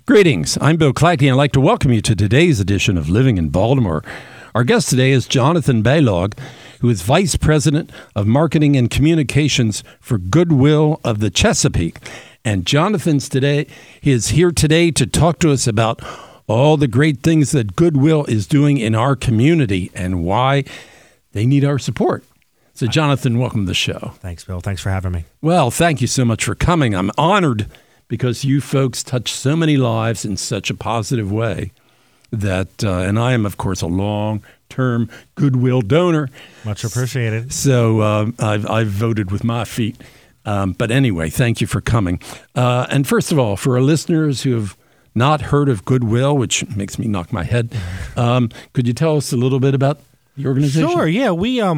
Greetings, I'm Bill Clackey, and I'd like to welcome you to today's edition of Living in Baltimore. Our guest today is Jonathan Balog, who is Vice President of Marketing and Communications for Goodwill of the Chesapeake. And Jonathan's today is here today to talk to us about all the great things that Goodwill is doing in our community and why they need our support. So, Jonathan, welcome to the show. Thanks, Bill. Thanks for having me. Well, thank you so much for coming. I'm honored because you folks touch so many lives in such a positive way that, and I am, of course, a long-term Goodwill donor. Much appreciated. So I've voted with my feet. But anyway, thank you for coming. And first of all, for our listeners who have not heard of Goodwill, which makes me knock my head, could you tell us a little bit about the organization? Sure, yeah.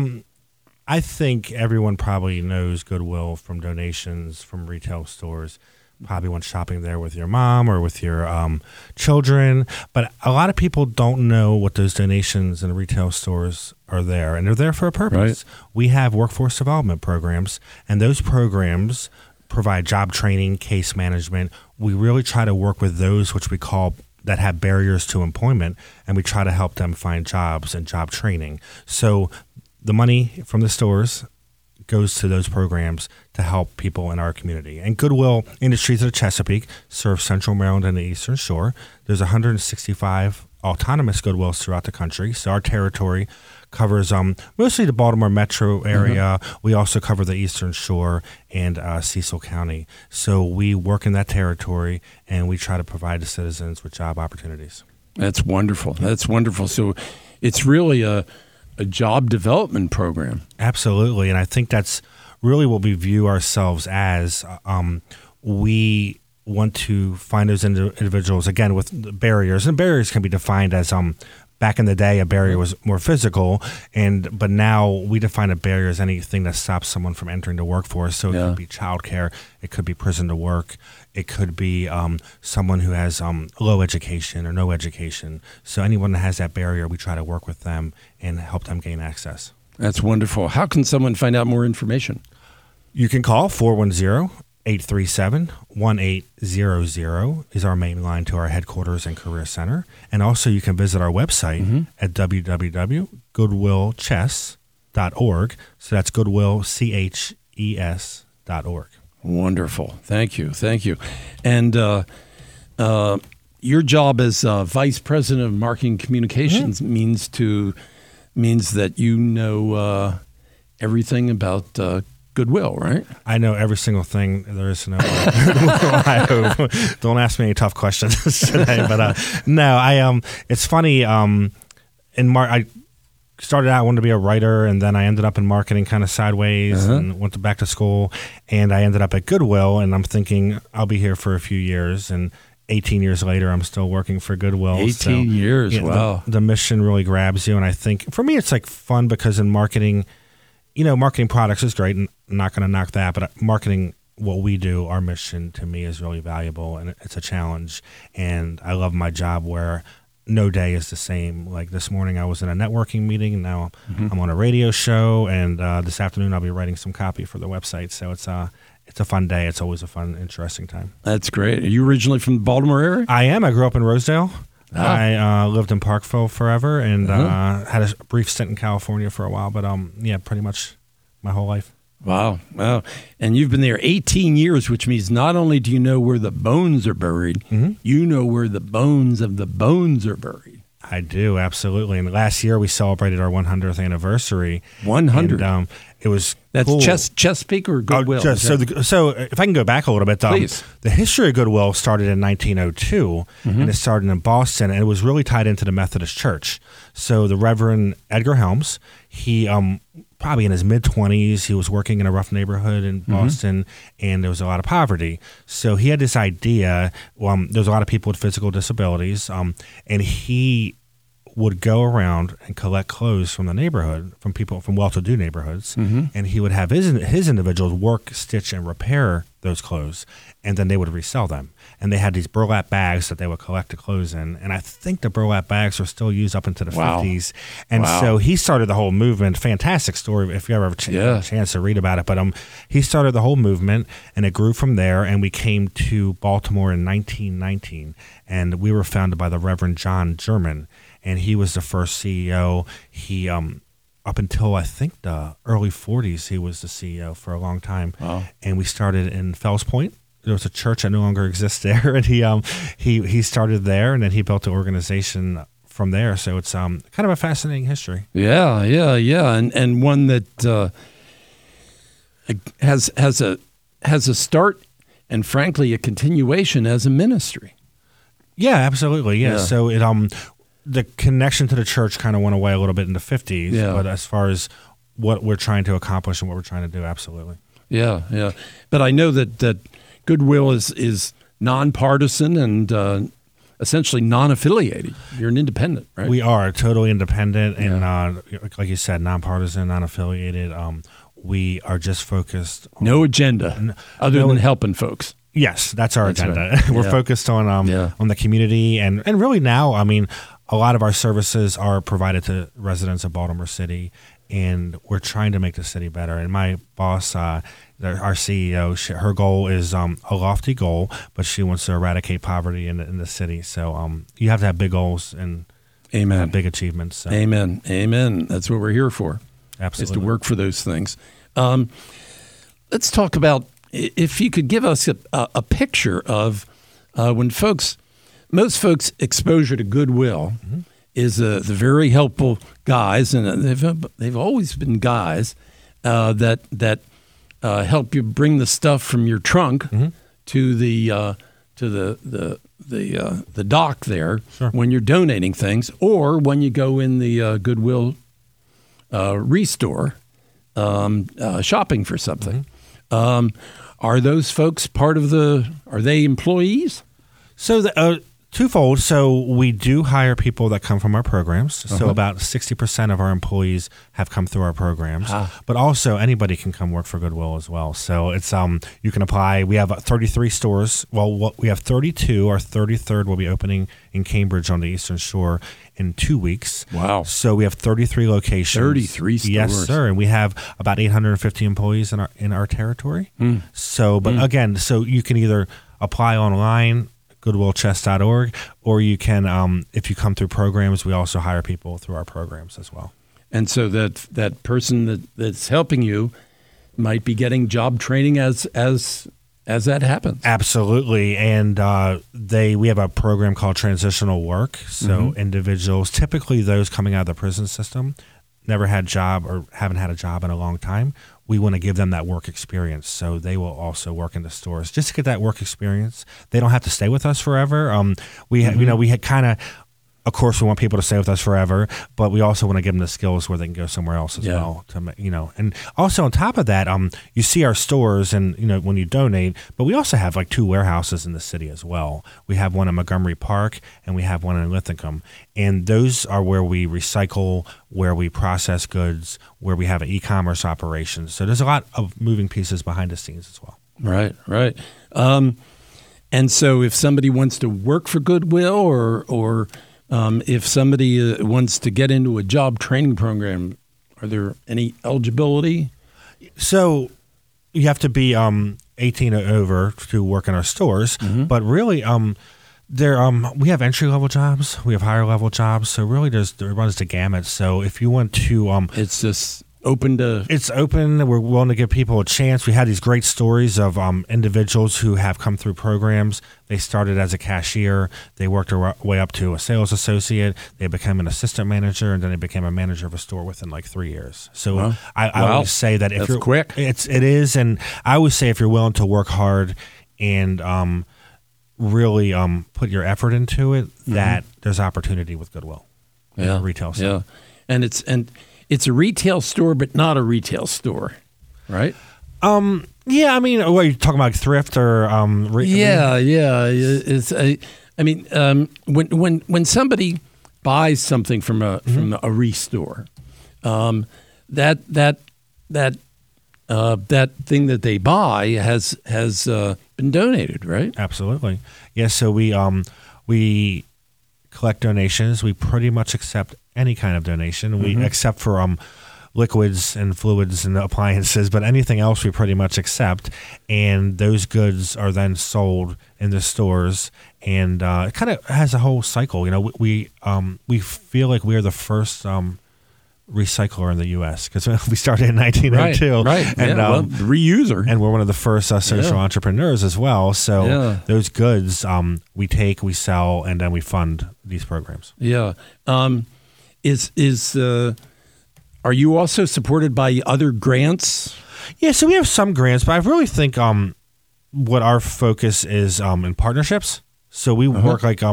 I think everyone probably knows Goodwill from donations from retail stores. Probably went shopping there with your mom or with your children. But a lot of people don't know what those donations in retail stores are there. And they're there for a purpose. Right. We have workforce development programs, and those programs provide job training, case management. We really try to work with those which we call that have barriers to employment, and we try to help them find jobs and job training. So the money from the stores goes to those programs to help people in our community. And Goodwill Industries of the Chesapeake serves Central Maryland and the Eastern Shore. There's 165 autonomous Goodwills throughout the country. So our territory covers mostly the Baltimore metro area. Mm-hmm. We also cover the Eastern Shore and Cecil County. So we work in that territory, and we try to provide the citizens with job opportunities. That's wonderful. That's wonderful. So it's really a job development program. Absolutely. And I think that's really what we view ourselves as. We want to find those individuals, again, with barriers. And barriers can be defined as, back in the day, a barrier was more physical. But now we define a barrier as anything that stops someone from entering the workforce. So it could be childcare. It could be prison to work. It could be someone who has low education or no education. So anyone that has that barrier, we try to work with them and help them gain access. That's wonderful. How can someone find out more information? You can call 410-837-1800 is our main line to our headquarters and career center. And also you can visit our website at www.goodwillchess.org. So that's goodwillches.org. Wonderful. Thank you. Thank you. And your job as Vice President of Marketing Communications means that you know everything about Goodwill, right? I know every single thing there is to know. I hope. Don't ask me any tough questions today. But no, it's funny. I started out, I wanted to be a writer, and then I ended up in marketing kind of sideways and went back to school, and I ended up at Goodwill, and I'm thinking I'll be here for a few years, and 18 years later, I'm still working for Goodwill. 18 years, wow. The mission really grabs you, and I think, for me, it's like fun because in marketing, marketing products is great, and I'm not going to knock that, but marketing, what we do, our mission to me is really valuable, and it's a challenge, and I love my job where no day is the same. Like this morning, I was in a networking meeting, and now I'm on a radio show, and this afternoon I'll be writing some copy for the website. So it's a fun day. It's always a fun, interesting time. That's great. Are you originally from the Baltimore area? I am. I grew up in Rosedale. I lived in Parkville forever, and had a brief stint in California for a while. But pretty much my whole life. Wow. And you've been there 18 years, which means not only do you know where the bones are buried, you know where the bones of the bones are buried. I do, absolutely. And last year we celebrated our 100th anniversary. 100? And, it was That's cool. Chesapeake or Goodwill? So if I can go back a little bit, please. The history of Goodwill started in 1902, and it started in Boston, and it was really tied into the Methodist Church. So the Reverend Edgar Helms, he probably in his mid-20s, he was working in a rough neighborhood in Boston, and there was a lot of poverty. So he had this idea, there's a lot of people with physical disabilities, and he would go around and collect clothes from the neighborhood, from people from well-to-do neighborhoods, and he would have his individuals work, stitch, and repair those clothes, and then they would resell them. And they had these burlap bags that they would collect the clothes in. And I think the burlap bags are still used up into the 50s. And so he started the whole movement. Fantastic story if you ever have a chance to read about it. But he started the whole movement, and it grew from there. And we came to Baltimore in 1919, and we were founded by the Reverend John German. And he was the first CEO. He up until I think the early 40s, he was the CEO for a long time. Wow. And we started in Fells Point. There was a church that no longer exists there, and he started there, and then he built the organization from there. So it's kind of a fascinating history. Yeah, and one that has a start and frankly a continuation as a ministry. Yeah, absolutely. Yeah. So it the connection to the church kind of went away a little bit in the 50s, but as far as what we're trying to accomplish and what we're trying to do, absolutely. Yeah. But I know that Goodwill is nonpartisan and essentially non-affiliated. You're an independent, right? We are totally independent and, like you said, nonpartisan, non-affiliated. We are just focused on no agenda other than helping folks. Yes, that's our agenda. Right. We're focused on the community and really now, I mean, a lot of our services are provided to residents of Baltimore City, and we're trying to make the city better. And my boss, our CEO, her goal is a lofty goal, but she wants to eradicate poverty in the city. So you have to have big goals and big achievements. So. Amen. That's what we're here for. Absolutely. Is to work for those things. Let's talk about, if you could give us a picture of when most folks' exposure to Goodwill is the very helpful guys, and they've always been guys that help you bring the stuff from your trunk to the dock there when you're donating things, or when you go in the Goodwill restore shopping for something. Are those folks are they employees? So twofold. So we do hire people that come from our programs. So about 60% of our employees have come through our programs. But also anybody can come work for Goodwill as well. So it's you can apply. We have 33 stores. Well, we have 32. Our 33rd will be opening in Cambridge on the Eastern Shore in 2 weeks. Wow. So we have 33 locations. 33 stores. Yes, sir. And we have about 850 employees in our territory. So, but again, so you can either apply online, goodwillchest.org, or you can, if you come through programs, we also hire people through our programs as well. And so that person that's helping you might be getting job training as that happens. Absolutely. And we have a program called Transitional Work. So individuals, typically those coming out of the prison system, never had a job or haven't had a job in a long time. We want to give them that work experience, so they will also work in the stores just to get that work experience. They don't have to stay with us forever. We had kind of course, we want people to stay with us forever, but we also want to give them the skills where they can go somewhere else as well. And also on top of that, you see our stores, and when you donate, but we also have like 2 warehouses in the city as well. We have one in Montgomery Park, and we have one in Linthicum, and those are where we recycle, where we process goods, where we have an e-commerce operation. So there's a lot of moving pieces behind the scenes as well. Right. And so if somebody wants to work for Goodwill, or if somebody wants to get into a job training program, are there any eligibility? So you have to be 18 or over to work in our stores, but really we have entry-level jobs, we have higher-level jobs, so really it runs the gamut. So if you want to... it's just open to... It's open. We're willing to give people a chance. We had these great stories of individuals who have come through programs. They started as a cashier. They worked their way up to a sales associate. They became an assistant manager, and then they became a manager of a store within like 3 years. So I always say that if you're quick, it is, and I always say if you're willing to work hard and really put your effort into it, that there's opportunity with Goodwill. Retail store. And it's a retail store, but not a retail store, right? Yeah, I mean, what are you talking about, thrift or? It's when somebody buys something from a restore, that that thing that they buy has been donated, right? Absolutely. Yeah. So we collect donations. We pretty much accept any kind of donation. We except for liquids and fluids and appliances, but anything else we pretty much accept. And those goods are then sold in the stores. And it kind of has a whole cycle. You know, we feel like we are the first recycler in the U.S. because we started in 1902, right? And reuser, and we're one of the first social entrepreneurs as well. So those goods we take, we sell, and then we fund these programs. Yeah, are you also supported by other grants? Yeah, so we have some grants, but I really think what our focus is in partnerships. So we work like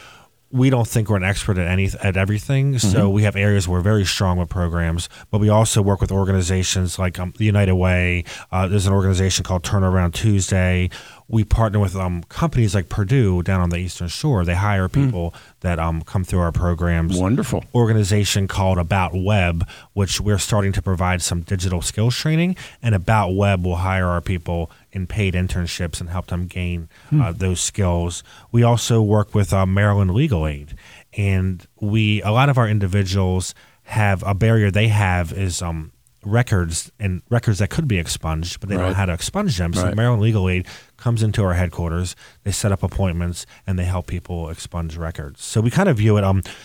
we don't think we're an expert at everything. So we have areas where we're very strong with programs, but we also work with organizations like the United Way. There's an organization called Turnaround Tuesday. We partner with companies like Purdue down on the Eastern Shore. They hire people that come through our programs. Wonderful. Organization called About Web, which we're starting to provide some digital skills training, and About Web will hire our people in paid internships and help them gain those skills. We also work with Maryland Legal Aid, and a lot of our individuals have a barrier they have is records that could be expunged, but they don't know how to expunge them. So Maryland Legal Aid comes into our headquarters, they set up appointments, and they help people expunge records. So we kind of view it,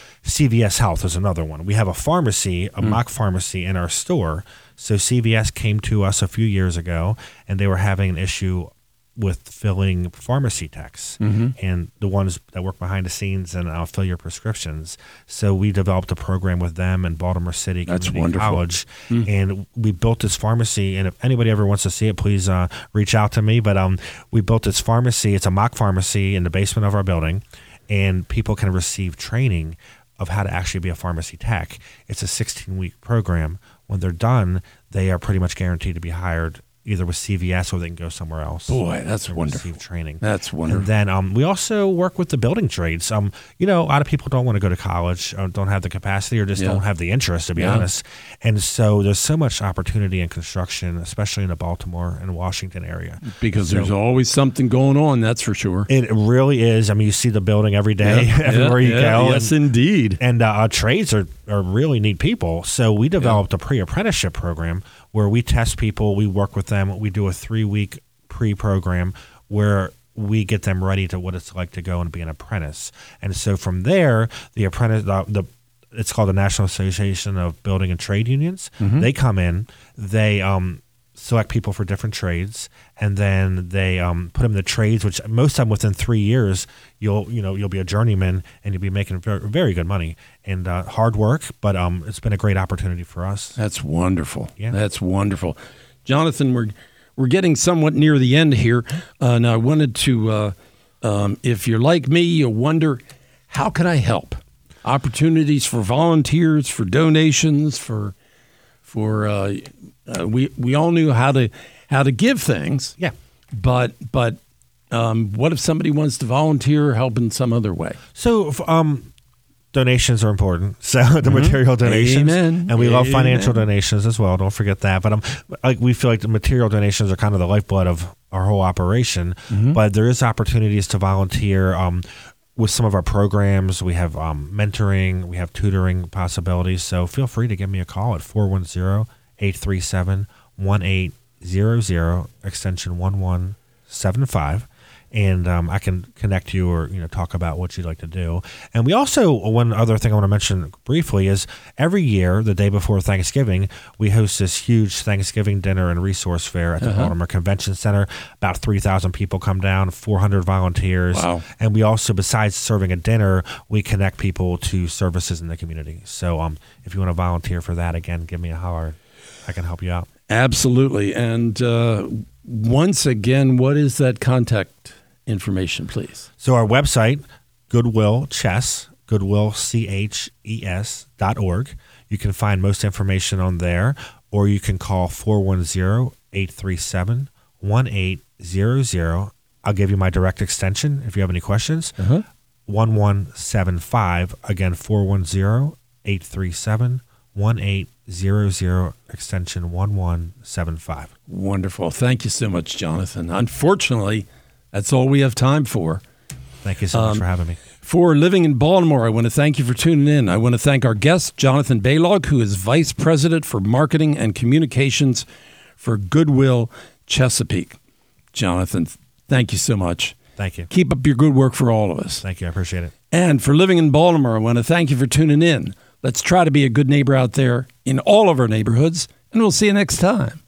CVS Health is another one. We have a pharmacy, a mock pharmacy in our store. So CVS came to us a few years ago, and they were having an issue with filling pharmacy techs and the ones that work behind the scenes and fill your prescriptions. So we developed a program with them in Baltimore City Community College, and we built this pharmacy. And if anybody ever wants to see it, please reach out to me. But we built this pharmacy. It's a mock pharmacy in the basement of our building, and people can receive training of how to actually be a pharmacy tech. It's a 16-week program. When they're done, they are pretty much guaranteed to be hired either with CVS or they can go somewhere else. Boy, that's wonderful. Receive training. That's wonderful. And then we also work with the building trades. A lot of people don't want to go to college, don't have the capacity, or just don't have the interest, to be honest. And so there's so much opportunity in construction, especially in the Baltimore and Washington area. Because there's always something going on, that's for sure. It really is. I mean, you see the building every day, everywhere you go. Yes, indeed. And trades are really neat people. So we developed a pre-apprenticeship program where we test people, we work with them, we do a 3-week pre-program where we get them ready to what it's like to go and be an apprentice. And so from there, the apprentice, it's called the National Association of Building and Trade Unions. They come in, they select people for different trades, and then they put them in the trades, which most of them within 3 years, you'll be a journeyman and you'll be making very, very good money and hard work. But it's been a great opportunity for us. That's wonderful. Yeah, that's wonderful, Jonathan. We're getting somewhat near the end here, and I wanted to, if you're like me, you wonder how can I help? Opportunities for volunteers, for donations, for we all knew how to give things. Yeah. But what if somebody wants to volunteer or help in some other way? So donations are important. So the material donations. Amen. And we love financial donations as well. Don't forget that. But we feel like the material donations are kind of the lifeblood of our whole operation. But there is opportunities to volunteer with some of our programs. We have mentoring, we have tutoring possibilities. So feel free to give me a call at 410-837-1800, extension 1175. And I can connect you or talk about what you'd like to do. And we also, one other thing I want to mention briefly is every year, the day before Thanksgiving, we host this huge Thanksgiving dinner and resource fair at the Baltimore Convention Center. About 3,000 people come down, 400 volunteers. Wow. And we also, besides serving a dinner, we connect people to services in the community. So if you want to volunteer for that, again, give me a holler. I can help you out. Absolutely. And once again, what is that contact information, please? So our website, goodwillches.org. You can find most information on there, or you can call 410-837-1800. I'll give you my direct extension if you have any questions. 1175. Again, 410-837-1800. 1800 extension 1175. Wonderful. Thank you so much, Jonathan. Unfortunately, that's all we have time for. Thank you so much for having me. For Living in Baltimore, I want to thank you for tuning in. I want to thank our guest, Jonathan Balog, who is Vice President for Marketing and Communications for Goodwill Chesapeake. Jonathan, thank you so much. Thank you. Keep up your good work for all of us. Thank you. I appreciate it. And for Living in Baltimore, I want to thank you for tuning in. Let's try to be a good neighbor out there in all of our neighborhoods, and we'll see you next time.